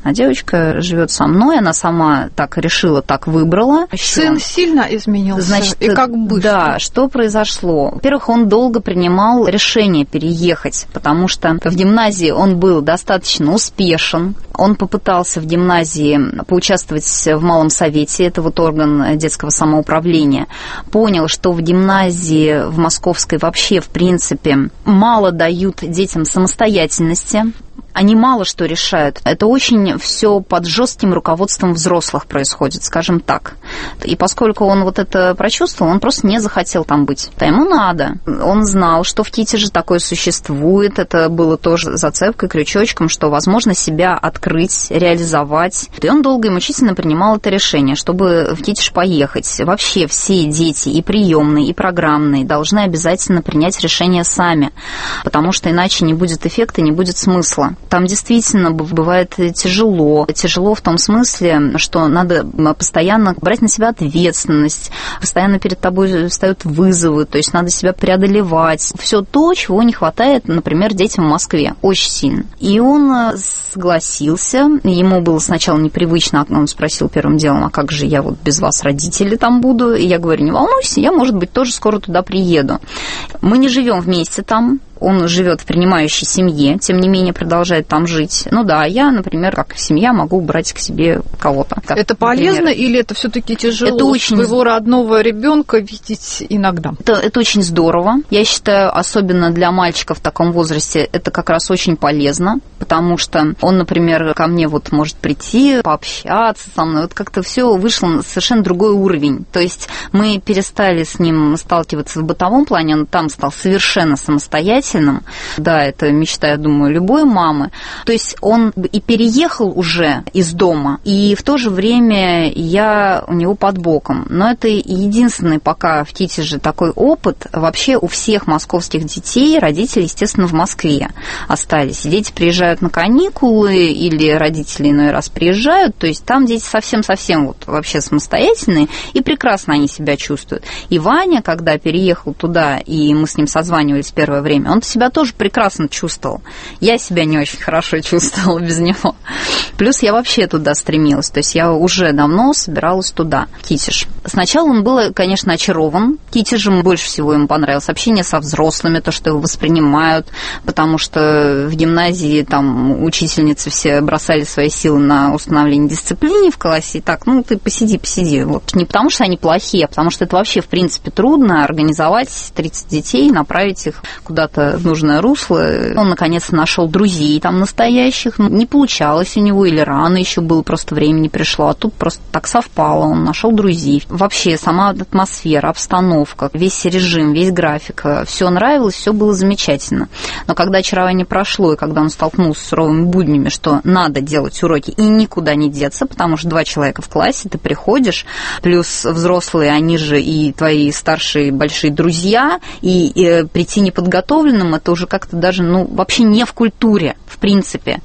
А девочка живет со мной, она сама так решила, так выбрала.
Сын сильно изменился?
Значит,
и как быстро?
Да, что произошло? Во-первых, он долго принимал решение переехать, потому что в гимназии он был достаточно успешен. Он попытался в гимназии поучаствовать в малом совете, это вот орган детского самоуправления. Понял, что в гимназии в Московской вообще, в принципе, мало дают детям самостоятельности. Они мало что решают. Это очень все под жестким руководством взрослых происходит, скажем так. И поскольку он вот это прочувствовал, он просто не захотел там быть. Да ему надо. Он знал, что в Китеже такое существует. Это было тоже зацепкой, крючочком, что возможно себя открыть, реализовать. И он долго и мучительно принимал это решение, чтобы в Китеж поехать. Вообще все дети, и приемные, и программные, должны обязательно принять решение сами, потому что иначе не будет эффекта, не будет смысла. Там действительно бывает тяжело. Тяжело в том смысле, что надо постоянно брать на себя ответственность, постоянно перед тобой встают вызовы, то есть надо себя преодолевать. Все то, чего не хватает, например, детям в Москве. Очень сильно. И он согласился. Ему было сначала непривычно. Он спросил первым делом, а как же я вот без вас, родители, там буду? И я говорю, не волнуйся, я, может быть, тоже скоро туда приеду. Мы не живем вместе там. Он живет в принимающей семье, тем не менее продолжает там жить. Ну да, я, например, как семья могу брать к себе кого-то. Как,
это полезно, например. Или это все-таки тяжело это очень... своего родного ребенка видеть иногда?
Это, это очень здорово. Я считаю, особенно для мальчика в таком возрасте, это как раз очень полезно, потому что он, например, ко мне вот может прийти, пообщаться со мной. Вот как-то все вышло на совершенно другой уровень. То есть мы перестали с ним сталкиваться в бытовом плане, он там стал совершенно самостоятельным. Да, это мечта, я думаю, любой мамы. То есть он и переехал уже из дома, и в то же время я у него под боком. Но это единственный пока в Китеже такой опыт. Вообще у всех московских детей родители, естественно, в Москве остались. Дети приезжают на каникулы или родители иной раз приезжают. То есть там дети совсем-совсем вот вообще самостоятельные, и прекрасно они себя чувствуют. И Ваня, когда переехал туда, и мы с ним созванивались первое время, он себя тоже прекрасно чувствовал. Я себя не очень хорошо чувствовала без него. Плюс я вообще туда стремилась. То есть я уже давно собиралась туда, в Китеж. Сначала он был, конечно, очарован Китежем. Больше всего ему понравилось общение со взрослыми, то, что его воспринимают, потому что в гимназии там учительницы все бросали свои силы на установление дисциплины в классе. И так, ну, ты посиди, посиди. Вот. Не потому что они плохие, а потому что это вообще, в принципе, трудно организовать тридцать детей, направить их куда-то в нужное русло. Он, наконец, нашел друзей там настоящих. Не получалось у него, или рано еще было, просто время не пришло. А тут просто так совпало, он нашел друзей. Вообще, сама атмосфера, обстановка, весь режим, весь график, все нравилось, все было замечательно. Но когда очарование прошло, и когда он столкнулся с суровыми буднями, что надо делать уроки и никуда не деться, потому что два человека в классе, ты приходишь, плюс взрослые, они же и твои старшие большие друзья, и, и прийти неподготовленным, это уже как-то даже, ну, вообще не в культуре, в принципе.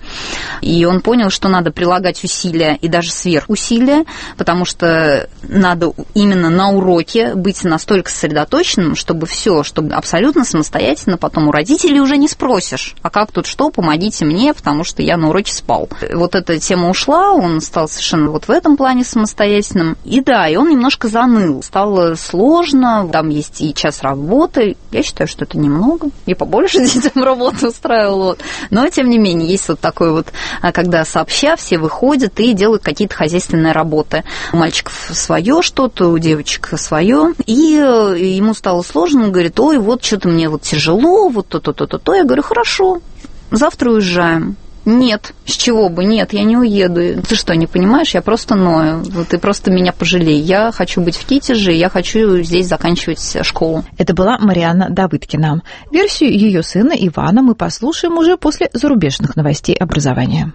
И он понял, что надо прилагать усилия, и даже сверхусилия, потому что надо именно на уроке быть настолько сосредоточенным, чтобы все, чтобы абсолютно самостоятельно потом у родителей уже не спросишь, а как тут что, помогите мне, потому что я на уроке спал. Вот эта тема ушла, он стал совершенно вот в этом плане самостоятельным. И да, и он немножко заныл. Стало сложно, там есть и час работы. Я считаю, что это немного. Я побольше детям работу устраивала. Вот. Но, тем не менее, есть вот такой вот, когда сообща все выходят и делают какие-то хозяйственные работы. У мальчиков свое что-то, у девочек свое. И ему стало сложно, он говорит, ой, вот что-то мне вот тяжело, вот то-то, то-то, то. Я говорю, хорошо, завтра уезжаем. Нет, с чего бы, нет, я не уеду. Ты что, не понимаешь, я просто ною. Ты просто меня пожалей. Я хочу быть в Китеже, я хочу здесь заканчивать школу.
Это была Марианна Давыдкина. Версию ее сына Ивана мы послушаем уже после зарубежных новостей образования.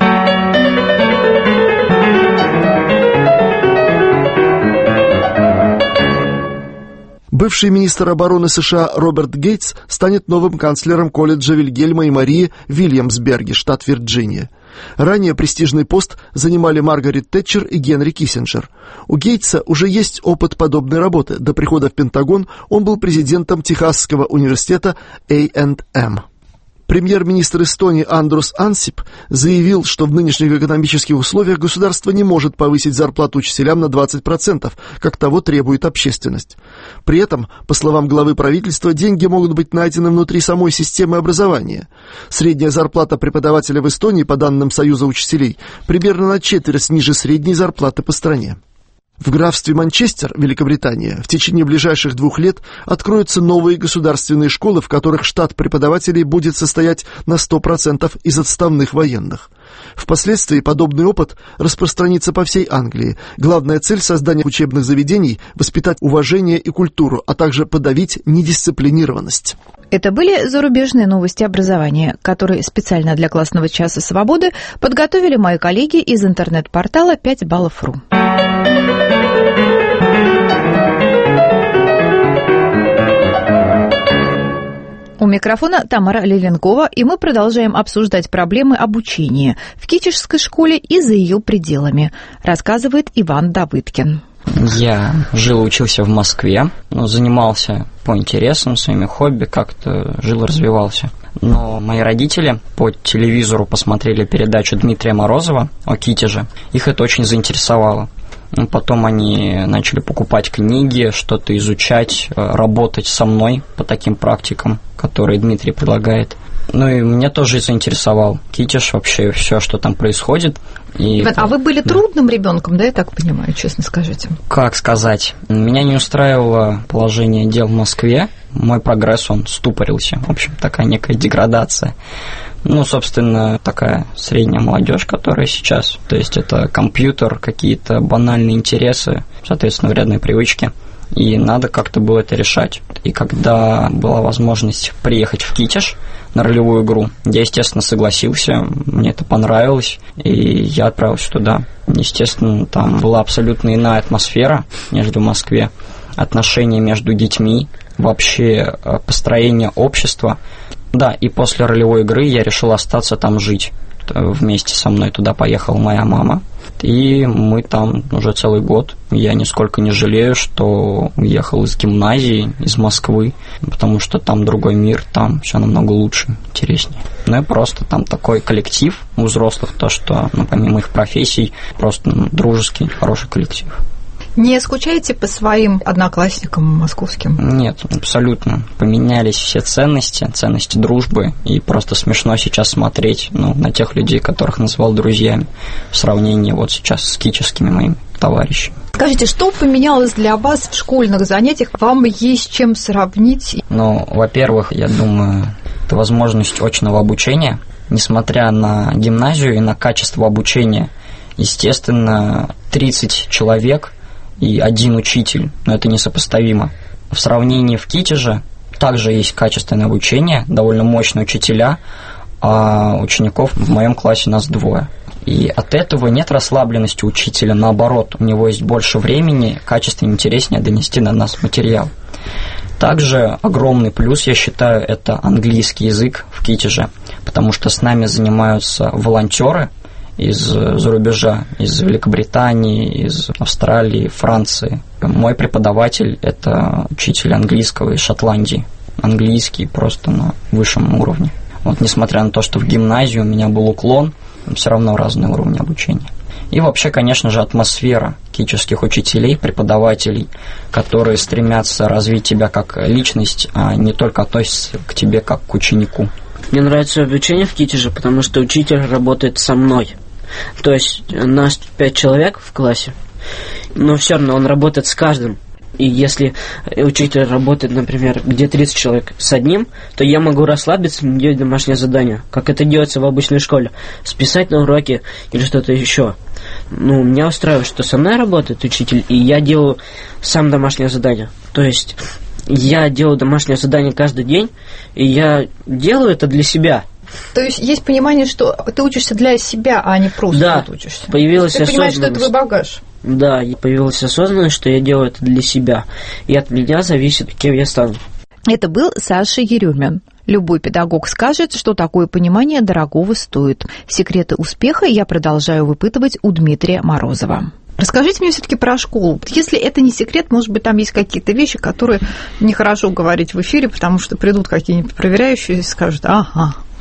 Бывший министр обороны США Роберт Гейтс станет новым канцлером колледжа Вильгельма и Марии в Вильямсберге, штат Вирджиния. Ранее престижный пост занимали Маргарет Тэтчер и Генри Киссинджер. У Гейтса уже есть опыт подобной работы. До прихода в Пентагон он был президентом Техасского университета эй энд эм. Премьер-министр Эстонии Андрус Ансип заявил, что в нынешних экономических условиях государство не может повысить зарплату учителям на двадцать процентов, как того требует общественность. При этом, по словам главы правительства, деньги могут быть найдены внутри самой системы образования. Средняя зарплата преподавателя в Эстонии, по данным Союза учителей, примерно на четверть ниже средней зарплаты по стране. В графстве Манчестер, Великобритания, в течение ближайших двух лет откроются новые государственные школы, в которых штат преподавателей будет состоять на сто процентов из отставных военных. Впоследствии подобный опыт распространится по всей Англии. Главная цель создания учебных заведений – воспитать уважение и культуру, а также подавить недисциплинированность.
Это были зарубежные новости образования, которые специально для классного часа свободы подготовили мои коллеги из интернет-портала пять баллов точка ру. У микрофона Тамара Леленкова, и мы продолжаем обсуждать проблемы обучения в Китежской школе и за ее пределами, рассказывает Иван Давыдкин.
Я жил и учился в Москве, но занимался по интересам, своими хобби, как-то жил и развивался. Но мои родители по телевизору посмотрели передачу Дмитрия Морозова о Китеже. Их это очень заинтересовало. Потом они начали покупать книги, что-то изучать, работать со мной по таким практикам, которые Дмитрий предлагает. Ну и меня тоже заинтересовал Китеж, вообще все, что там происходит. И
Иван,
это...
а вы были трудным ребенком, да, я так понимаю, честно скажите?
Как сказать? Меня не устраивало положение дел в Москве. Мой прогресс, он ступорился. В общем, такая некая деградация. Ну, собственно, такая средняя молодежь, которая сейчас. То есть это компьютер, какие-то банальные интересы, соответственно, вредные привычки. И надо как-то было это решать. И когда была возможность приехать в Китеж на ролевую игру, я, естественно, согласился, мне это понравилось, и я отправился туда. Естественно, там была абсолютно иная атмосфера, нежели в Москве. Отношения между детьми, вообще построение общества. Да, и после ролевой игры я решил остаться там жить. Вместе со мной туда поехала моя мама. И мы там уже целый год. Я нисколько не жалею, что уехал из гимназии, из Москвы, потому что там другой мир, там все намного лучше, интереснее. Ну и просто там такой коллектив у взрослых, то, что, ну, помимо их профессий, просто ну, дружеский, хороший коллектив.
Не скучаете по своим одноклассникам московским?
Нет, абсолютно. Поменялись все ценности, ценности дружбы, и просто смешно сейчас смотреть ну, на тех людей, которых называл друзьями, в сравнении вот сейчас с китежскими моими товарищами.
Скажите, что поменялось для вас в школьных занятиях? Вам есть чем сравнить?
Ну, во-первых, я думаю, это возможность очного обучения. Несмотря на гимназию и на качество обучения, естественно, тридцать человек и один учитель, но это несопоставимо. В сравнении в Китеже также есть качественное обучение, довольно мощные учителя, а учеников в моем классе нас двое. И от этого нет расслабленности учителя, наоборот, у него есть больше времени, качественно интереснее донести на нас материал. Также огромный плюс, я считаю, это английский язык в Китеже, потому что с нами занимаются волонтеры из-за рубежа, из Великобритании, из Австралии, Франции. Мой преподаватель – это учитель английского из Шотландии. Английский просто на высшем уровне. Вот, несмотря на то, что в гимназии у меня был уклон, все равно разные уровни обучения. И вообще, конечно же, атмосфера китежских учителей, преподавателей, которые стремятся развить тебя как личность, а не только относятся к тебе как к ученику.
Мне нравится обучение в Китеже, потому что учитель работает со мной. То есть нас пять человек в классе, но все равно он работает с каждым. И если учитель работает, например, где тридцать человек с одним, то я могу расслабиться и делать домашнее задание, как это делается в обычной школе. Списать на уроки или что-то еще. Ну, меня устраивает, что со мной работает учитель, и я делаю сам домашнее задание. То есть я делаю домашнее задание каждый день, и я делаю это для себя.
То есть есть понимание, что ты учишься для себя, а не просто
да,
вот учишься.
Появилась
ты понимаешь, что это твой багаж.
Да, и появилась осознанность, что я делаю это для себя. И от меня зависит, кем я стану.
Это был Саша Ерюмин. Любой педагог скажет, что такое понимание дорогого стоит. Секреты успеха я продолжаю выпытывать у Дмитрия Морозова. Расскажите мне все-таки про школу. Если это не секрет, может быть, там есть какие-то вещи, которые нехорошо говорить в эфире, потому что придут какие-нибудь проверяющие и скажут: ага,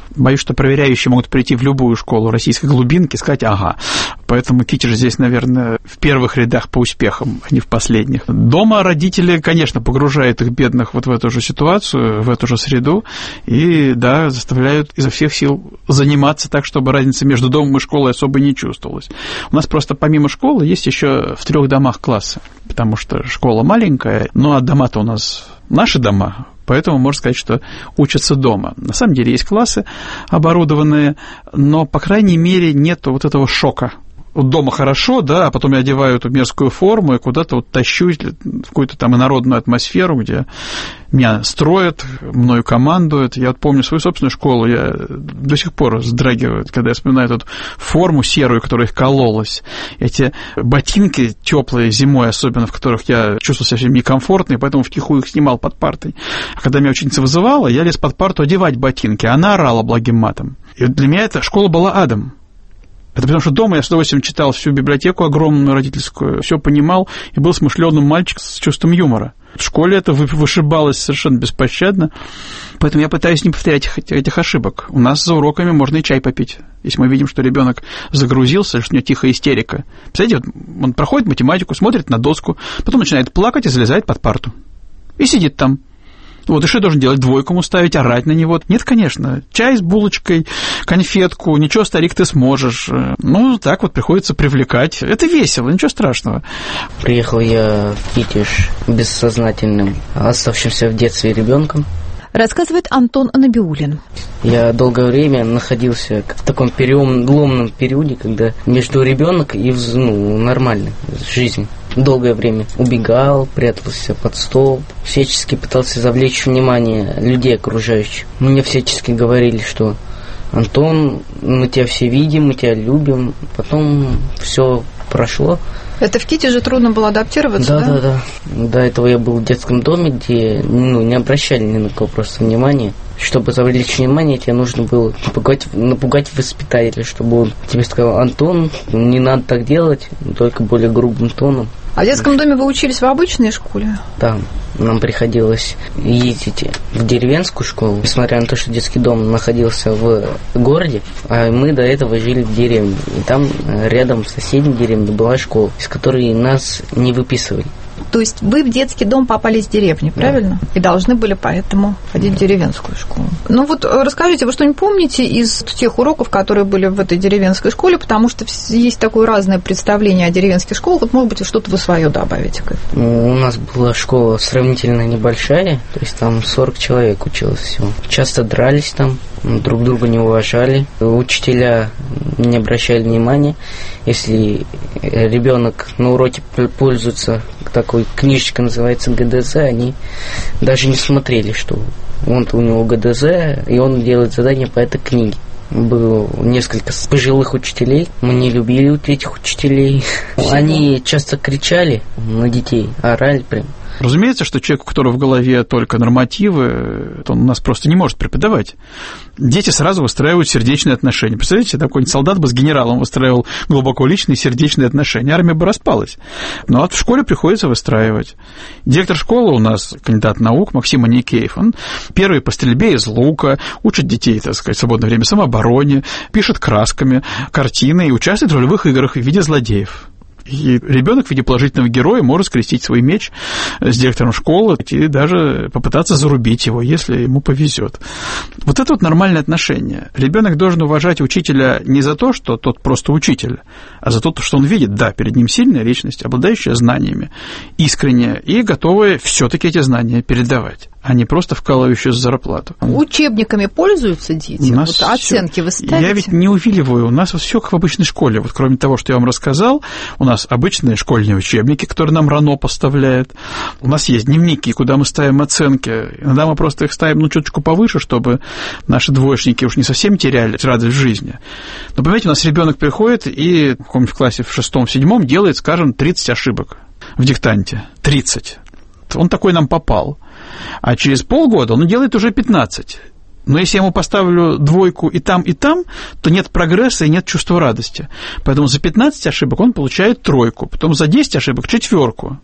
Боюсь, что проверяющие могут прийти в любую школу российской глубинки и сказать «ага». Поэтому Китеж здесь, наверное, в первых рядах по успехам, а не в последних. Дома родители, конечно, погружают их бедных вот в эту же ситуацию, в эту же среду, и, да, заставляют изо всех сил заниматься так, чтобы разница между домом и школой особо не чувствовалась. У нас просто помимо школы есть еще в трех домах классы, потому что школа маленькая, ну а дома-то у нас наши дома, поэтому можно сказать, что учатся дома. На самом деле есть классы оборудованные, но, по крайней мере, нет вот этого шока. Вот дома хорошо, да, а потом я одеваю эту мерзкую форму и куда-то вот тащу в какую-то там инородную атмосферу, где меня строят, мною командуют. Я вот помню свою собственную школу, я до сих пор вздрагиваю, когда я вспоминаю эту форму серую, которая их кололась. Эти ботинки теплые зимой, особенно, в которых я чувствовал себя некомфортно, и поэтому втихую их снимал под партой. А когда меня ученица вызывала, я лез под парту одевать ботинки, а она орала благим матом. И для меня эта школа была адом. Это потому что дома я с удовольствием читал всю библиотеку огромную родительскую, все понимал и был смышленым мальчиком с чувством юмора. В школе это вышибалось совершенно беспощадно, поэтому я пытаюсь не повторять этих ошибок. У нас за уроками можно и чай попить, если мы видим, что ребенок загрузился, или что у него тихая истерика. Представляете, вот он проходит математику, смотрит на доску, потом начинает плакать и залезает под парту. И сидит там. Вот, и что я должен делать? Двойку ему ставить, орать на него? Нет, конечно. Чай с булочкой, конфетку, ничего, старик, ты сможешь. Ну, так вот приходится привлекать. Это весело, ничего страшного.
Приехал я в Китеж бессознательным, оставшимся в детстве ребенком.
Рассказывает Антон Набиуллин.
Я долгое время находился в таком переломном периоде, когда между ребенок и ну, нормальной жизнью. Долгое время убегал, прятался под стол, всячески пытался завлечь внимание людей окружающих. Мне всячески говорили, что Антон, мы тебя все видим, мы тебя любим. Потом все прошло.
Это в Китеже трудно было адаптироваться, да?
Да, да, да. До этого я был в детском доме, где ну, не обращали ни на кого просто внимания. Чтобы завлечь внимание, тебе нужно было напугать, напугать воспитателя, чтобы он тебе сказал: Антон, не надо так делать, только более грубым тоном.
А в детском доме вы учились в обычной школе?
Да, нам приходилось ездить в деревенскую школу, несмотря на то, что детский дом находился в городе, а мы до этого жили в деревне. И там рядом в соседней деревне была школа, из которой нас не выписывали.
То есть вы в детский дом попали из деревни, правильно? Да. И должны были поэтому ходить да. в деревенскую школу. Ну вот расскажите, вы что-нибудь помните из тех уроков, которые были в этой деревенской школе? Потому что есть такое разное представление о деревенских школах. Вот, может быть, что-то вы свое добавите к этому.
У нас была школа сравнительно небольшая, то есть там сорок человек училось всего. Часто дрались там, друг друга не уважали. Учителя не обращали внимания. Если ребенок на уроке пользуется такой книжечка, называется ГДЗ, они даже не смотрели, что он-то у него ГДЗ, и он делает задания по этой книге. Было несколько пожилых учителей, мы не любили этих учителей. Они часто кричали на детей, орали прям.
Разумеется, что человек, у которого в голове только нормативы, он у нас просто не может преподавать. Дети сразу выстраивают сердечные отношения. Представляете, такой солдат бы с генералом выстраивал глубоко личные сердечные отношения. Армия бы распалась. Но вот в школе приходится выстраивать. Директор школы у нас, кандидат наук, Максим Аникеев, он первый по стрельбе из лука, учит детей, так сказать, в свободное время самообороне, пишет красками картины и участвует в ролевых играх в виде злодеев. И ребенок в виде положительного героя может скрестить свой меч с директором школы и даже попытаться зарубить его, если ему повезет. Вот это вот нормальное отношение. Ребенок должен уважать учителя не за то, что тот просто учитель, а за то, что он видит, да, перед ним сильная личность, обладающая знаниями, искренняя и готовая все-таки эти знания передавать, а не просто вкалывающая за зарплату.
Учебниками пользуются дети?
У нас
вот оценки
всё...
вы ставите?
Я ведь не увиливаю. У нас все как в обычной школе. Вот кроме того, что я вам рассказал, у нас обычные школьные учебники, которые нам РАНО поставляет. У нас есть дневники, куда мы ставим оценки. Иногда мы просто их ставим, ну, чуточку повыше, чтобы наши двоечники уж не совсем теряли радость в жизни. Но, понимаете, у нас ребенок приходит и в каком-нибудь классе в шестом, в седьмом делает, скажем, тридцать ошибок в диктанте. тридцать. Он такой нам попал. А через полгода он делает уже пятнадцать. Но если я ему поставлю двойку и там, и там, то нет прогресса и нет чувства радости. Поэтому за пятнадцать ошибок он получает тройку, потом за десять ошибок четверку.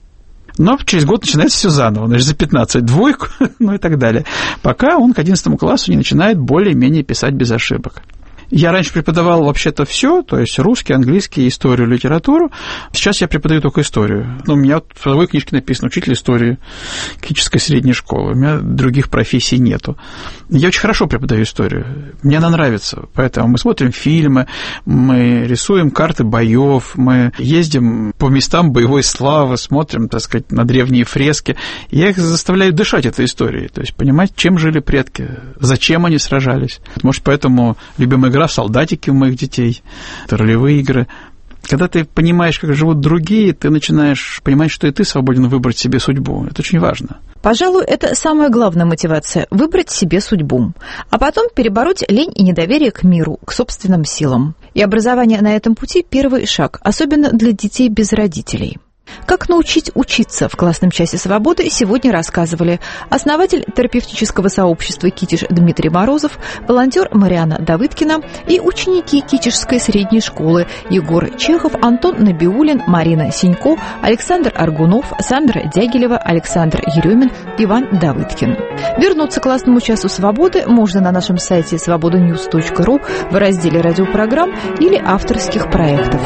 Но через год начинается все заново, значит, за пятнадцать двойку, ну и так далее, пока он к одиннадцатому классу не начинает более-менее писать без ошибок. Я раньше преподавал вообще-то все, то есть русский, английский, историю, литературу. Сейчас я преподаю только историю. Ну, у меня в трудовой книжке написано «Учитель истории критической средней школы». У меня других профессий нету. Я очень хорошо преподаю историю. Мне она нравится. Поэтому мы смотрим фильмы, мы рисуем карты боев, мы ездим по местам боевой славы, смотрим, так сказать, на древние фрески. Я их заставляю дышать этой историей, то есть понимать, чем жили предки, зачем они сражались. Может, поэтому любимая игра в солдатики у моих детей, это ролевые игры. Когда ты понимаешь, как живут другие, ты начинаешь понимать, что и ты свободен выбрать себе судьбу. Это очень важно.
Пожалуй, это самая главная мотивация – выбрать себе судьбу, а потом перебороть лень и недоверие к миру, к собственным силам. И образование на этом пути – первый шаг, особенно для детей без родителей. Как научить учиться в классном часе свободы, сегодня рассказывали основатель терапевтического сообщества «Китиш» Дмитрий Морозов, волонтер Марианна Давыдкина и ученики Китишской средней школы Егор Чехов, Антон Набиуллин, Марина Синько, Александр Аргунов, Сандра Дягилева, Александр Еремин, Иван Давыдкин. Вернуться к классному часу свободы можно на нашем сайте свобода ньюс точка ру в разделе радиопрограмм или авторских проектов.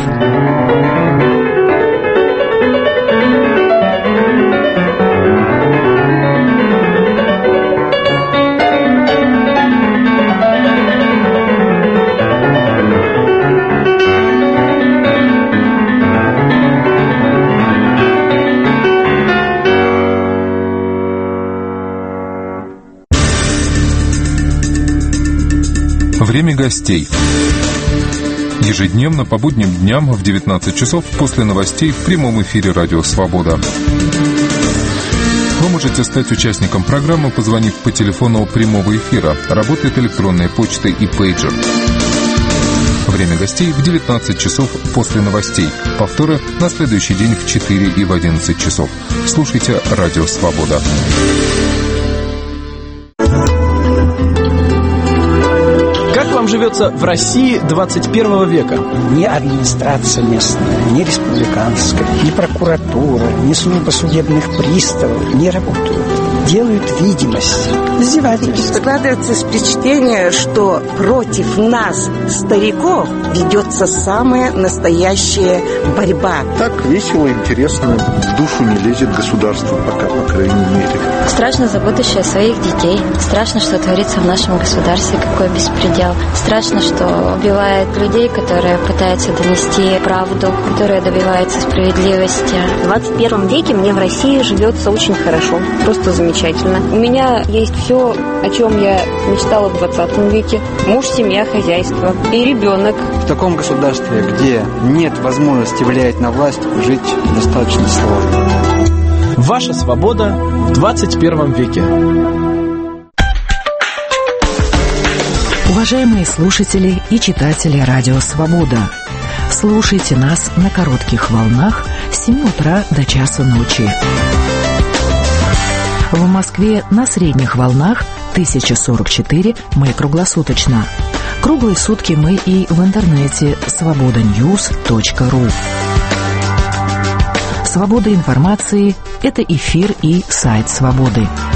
Время гостей. Ежедневно по будним дням в девятнадцать часов после новостей в прямом эфире «Радио Свобода». Вы можете стать участником программы, позвонив по телефону прямого эфира. Работает электронная почта и пейджер. Время гостей в девятнадцать часов после новостей. Повторы на следующий день в четыре и в одиннадцать часов. Слушайте «Радио Свобода».
Как вам живется в России двадцать первого века?
Ни администрация местная, ни республиканская, ни прокуратура, ни служба судебных приставов не работают. Делают видимость.
Издевательство. Складывается впечатление, что против нас, стариков, ведется самая настоящая борьба.
Так весело, интересно, в душу не лезет государство пока, по крайней мере.
Страшно за будущее своих детей. Страшно, что творится в нашем государстве, какой беспредел. Страшно, что убивают людей, которые пытаются донести правду, которые добиваются справедливости.
В двадцать первом веке мне в России живется очень хорошо, просто замечательно. У меня есть все, о чем я мечтала в двадцатом веке. Муж, семья, хозяйство и ребенок.
В таком государстве, где нет возможности влиять на власть, жить достаточно сложно.
Ваша свобода в двадцать первом веке.
Уважаемые слушатели и читатели «Радио Свобода», слушайте нас на коротких волнах с семи утра до часу ночи. В Москве на средних волнах тысяча сорок четыре, мы круглосуточно. Круглые сутки мы и в интернете свобода ньюс точка ру. Свобода информации – это эфир и сайт «Свободы».